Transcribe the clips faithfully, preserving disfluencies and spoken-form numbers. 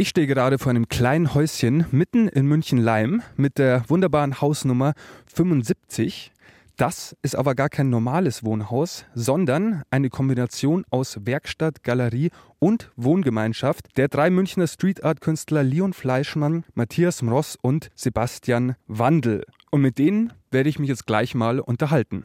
Ich stehe gerade vor einem kleinen Häuschen mitten in München-Leim mit der wunderbaren Hausnummer fünfundsiebzig. Das ist aber gar kein normales Wohnhaus, sondern eine Kombination aus Werkstatt, Galerie und Wohngemeinschaft der drei Münchner Street-Art-Künstler Leon Fleischmann, Matthias Mross und Sebastian Wandel. Und mit denen werde ich mich jetzt gleich mal unterhalten.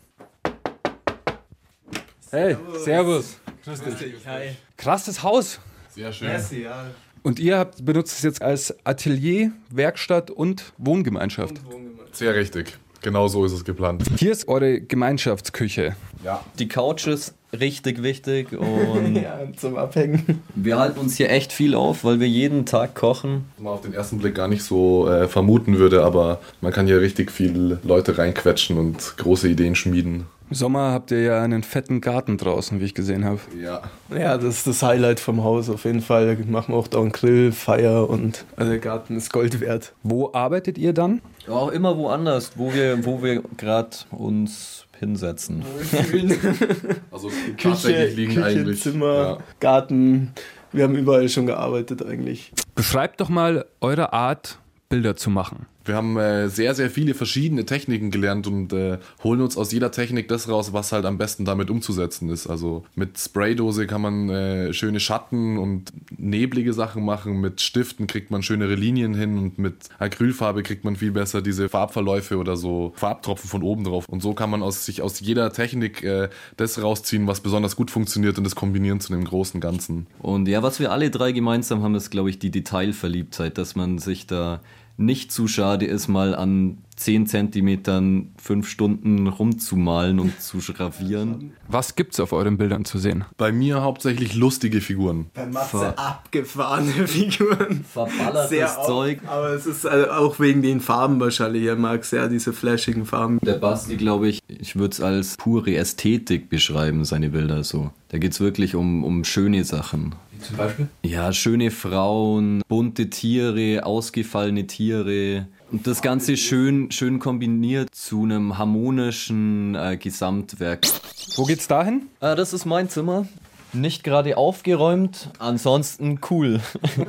Hey, servus. Grüß dich. Hi. Krasses Haus. Sehr schön. Merci, ja. Und ihr habt, benutzt es jetzt als Atelier, Werkstatt und Wohngemeinschaft. Und Wohngemeinschaft. Sehr richtig. Genau so ist es geplant. Hier ist eure Gemeinschaftsküche. Ja. Die Couch ist richtig wichtig und Ja, zum Abhängen. wir halten uns hier echt viel auf, weil wir jeden Tag kochen. Was man auf den ersten Blick gar nicht so äh, vermuten würde, aber man kann hier richtig viele Leute reinquetschen und große Ideen schmieden. Im Sommer habt ihr ja einen fetten Garten draußen, wie ich gesehen habe. Ja. Ja, das ist das Highlight vom Haus auf jeden Fall. Da machen wir auch da einen Grill, Feier und also der Garten ist Gold wert. Wo arbeitet ihr dann? Ja, auch immer woanders, wo wir, wo wir gerade uns hinsetzen. Also Küche, tatsächlich liegen Küche eigentlich. Zimmer, Ja. Garten. Wir haben überall schon gearbeitet eigentlich. Beschreibt doch mal eure Art, Bilder zu machen. Wir haben äh, sehr, sehr viele verschiedene Techniken gelernt und äh, holen uns aus jeder Technik das raus, was halt am besten damit umzusetzen ist. Also mit Spraydose kann man äh, schöne Schatten und neblige Sachen machen, mit Stiften kriegt man schönere Linien hin und mit Acrylfarbe kriegt man viel besser diese Farbverläufe oder so Farbtropfen von oben drauf. Und so kann man aus, sich aus jeder Technik äh, das rausziehen, was besonders gut funktioniert und das kombinieren zu einem großen Ganzen. Und ja, was wir alle drei gemeinsam haben, ist, glaube ich, die Detailverliebtheit, dass man sich da nicht zu schade ist, mal an zehn Zentimetern fünf Stunden rumzumalen und zu gravieren. Was gibt's auf euren Bildern zu sehen? Bei mir hauptsächlich lustige Figuren. Bei Matze Ver- abgefahrene Figuren. Verballertes Sehr au- Zeug. Aber es ist also auch wegen den Farben wahrscheinlich. Er mag sehr diese flashigen Farben. Der Basti, glaube ich, ich würde es als pure Ästhetik beschreiben, seine Bilder so. Da geht es wirklich um, um schöne Sachen. Wie zum Beispiel? Ja, schöne Frauen, bunte Tiere, ausgefallene Tiere. Und das Ganze schön, schön kombiniert zu einem harmonischen äh, Gesamtwerk. Wo geht's dahin? Ah, das ist mein Zimmer. Nicht gerade aufgeräumt, ansonsten cool.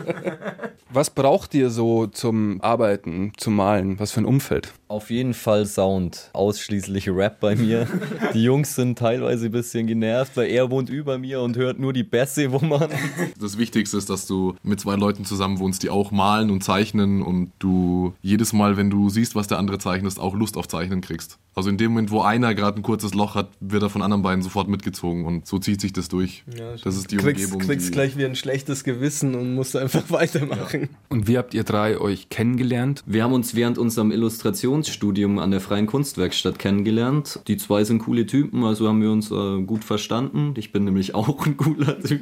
Was braucht ihr so zum Arbeiten, zum Malen? Was für ein Umfeld? Auf jeden Fall Sound. Ausschließlich Rap bei mir. Die Jungs sind teilweise ein bisschen genervt, weil er wohnt über mir und hört nur die Bässe wummern. Das Wichtigste ist, dass du mit zwei Leuten zusammen wohnst, die auch malen und zeichnen und du jedes Mal, wenn du siehst, was der andere zeichnet, auch Lust auf Zeichnen kriegst. Also in dem Moment, wo einer gerade ein kurzes Loch hat, wird er von anderen beiden sofort mitgezogen und so zieht sich das durch. Ja, das ist die kriegst, Umgebung. kriegst die gleich wie ein schlechtes Gewissen und musst einfach weitermachen. Und wie habt ihr drei euch kennengelernt? Wir haben uns während unserem Illustrationsstudium an der Freien Kunstwerkstatt kennengelernt. Die zwei sind coole Typen, also haben wir uns äh, gut verstanden. Ich bin nämlich auch ein cooler Typ.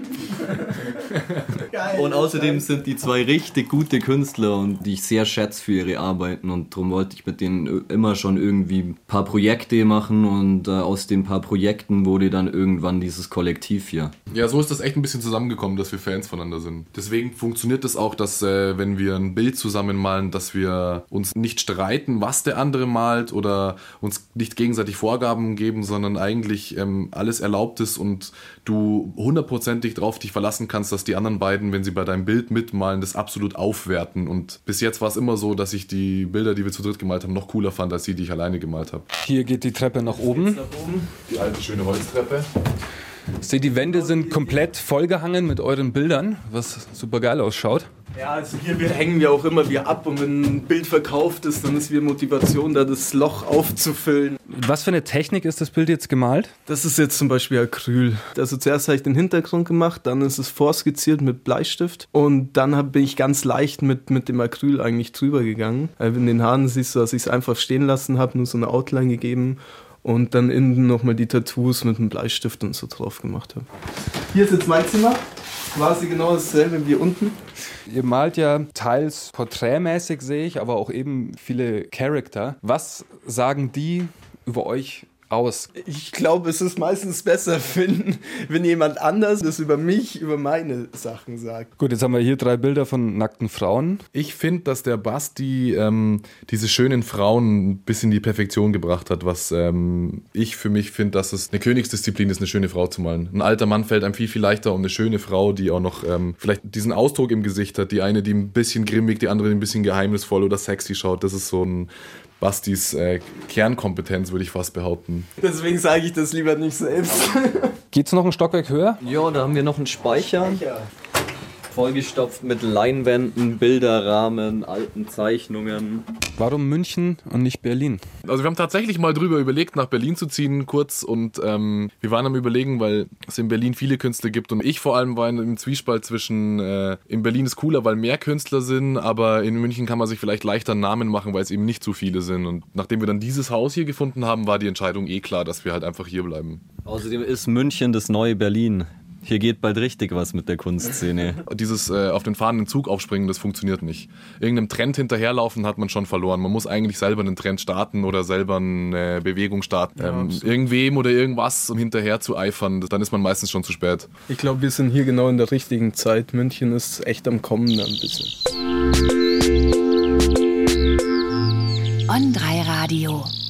Geil, Und außerdem sind die zwei richtig gute Künstler und die ich sehr schätze für ihre Arbeiten und darum wollte ich mit denen immer schon irgendwie ein paar Projekte machen und äh, aus den paar Projekten wurde dann irgendwann dieses Kollektiv hier. Ja, so ist das echt ein bisschen zusammengekommen, dass wir Fans voneinander sind. Deswegen funktioniert es das auch, dass äh, wenn wir ein Bild zusammen malen, dass wir uns nicht streiten, was der andere malt oder uns nicht gegenseitig Vorgaben geben, sondern eigentlich ähm, alles erlaubt ist und du hundertprozentig drauf dich verlassen kannst, dass die anderen beiden, wenn sie bei deinem Bild mitmalen, das absolut aufwerten. Und bis jetzt war es immer so, dass ich die Bilder, die wir zu dritt gemalt haben, noch cooler fand, als die, die ich alleine gemalt habe. Hier geht die Treppe nach oben. Die alte schöne Holztreppe. Ich sehe, die Wände sind komplett vollgehangen mit euren Bildern, was super geil ausschaut. Ja, also hier wir hängen wir auch immer wieder ab und wenn ein Bild verkauft ist, dann ist wieder Motivation, da das Loch aufzufüllen. Was für eine Technik ist das Bild jetzt gemalt? Das ist jetzt zum Beispiel Acryl. Also zuerst habe ich den Hintergrund gemacht, dann ist es vorskizziert mit Bleistift und dann hab, bin ich ganz leicht mit, mit dem Acryl eigentlich drüber gegangen. In den Haaren siehst du, dass ich es einfach stehen lassen habe, nur so eine Outline gegeben. Und dann innen nochmal die Tattoos mit einem Bleistift und so drauf gemacht habe. Hier ist jetzt mein Zimmer. Quasi genau dasselbe wie unten. Ihr malt ja teils porträtmäßig, sehe ich, aber auch eben viele Charakter. Was sagen die über euch aus? Ich glaube, es ist meistens besser, wenn, wenn jemand anders das über mich, über meine Sachen sagt. Gut, jetzt haben wir hier drei Bilder von nackten Frauen. Ich finde, dass der Basti ähm, diese schönen Frauen bis in die Perfektion gebracht hat, was ähm, ich für mich finde, dass es eine Königsdisziplin ist, eine schöne Frau zu malen. Ein alter Mann fällt einem viel, viel leichter um eine schöne Frau, die auch noch ähm, vielleicht diesen Ausdruck im Gesicht hat. Die eine, die ein bisschen grimmig, die andere, die ein bisschen geheimnisvoll oder sexy schaut. Das ist so ein Bastis äh, Kernkompetenz, würde ich fast behaupten. Deswegen sage ich das lieber nicht selbst. Geht's noch ein Stockwerk höher? Ja, da haben wir noch einen Speicher. Speicher. Vollgestopft mit Leinwänden, Bilderrahmen, alten Zeichnungen. Warum München und nicht Berlin? Also wir haben tatsächlich mal drüber überlegt, nach Berlin zu ziehen, kurz. Und ähm, wir waren am Überlegen, weil es in Berlin viele Künstler gibt. Und ich vor allem war im Zwiespalt zwischen, äh, in Berlin ist cooler, weil mehr Künstler sind. Aber in München kann man sich vielleicht leichter einen Namen machen, weil es eben nicht so viele sind. Und nachdem wir dann dieses Haus hier gefunden haben, war die Entscheidung eh klar, dass wir halt einfach hier bleiben. Außerdem ist München das neue Berlin. Hier geht bald richtig was mit der Kunstszene. Dieses äh, auf den fahrenden Zug aufspringen, das funktioniert nicht. Irgendeinem Trend hinterherlaufen hat man schon verloren. Man muss eigentlich selber einen Trend starten oder selber eine Bewegung starten. Ähm, ja, irgendwem oder irgendwas, um hinterher zu eifern, dann ist man meistens schon zu spät. Ich glaube, wir sind hier genau in der richtigen Zeit. München ist echt am Kommen ein bisschen. On drei Radio.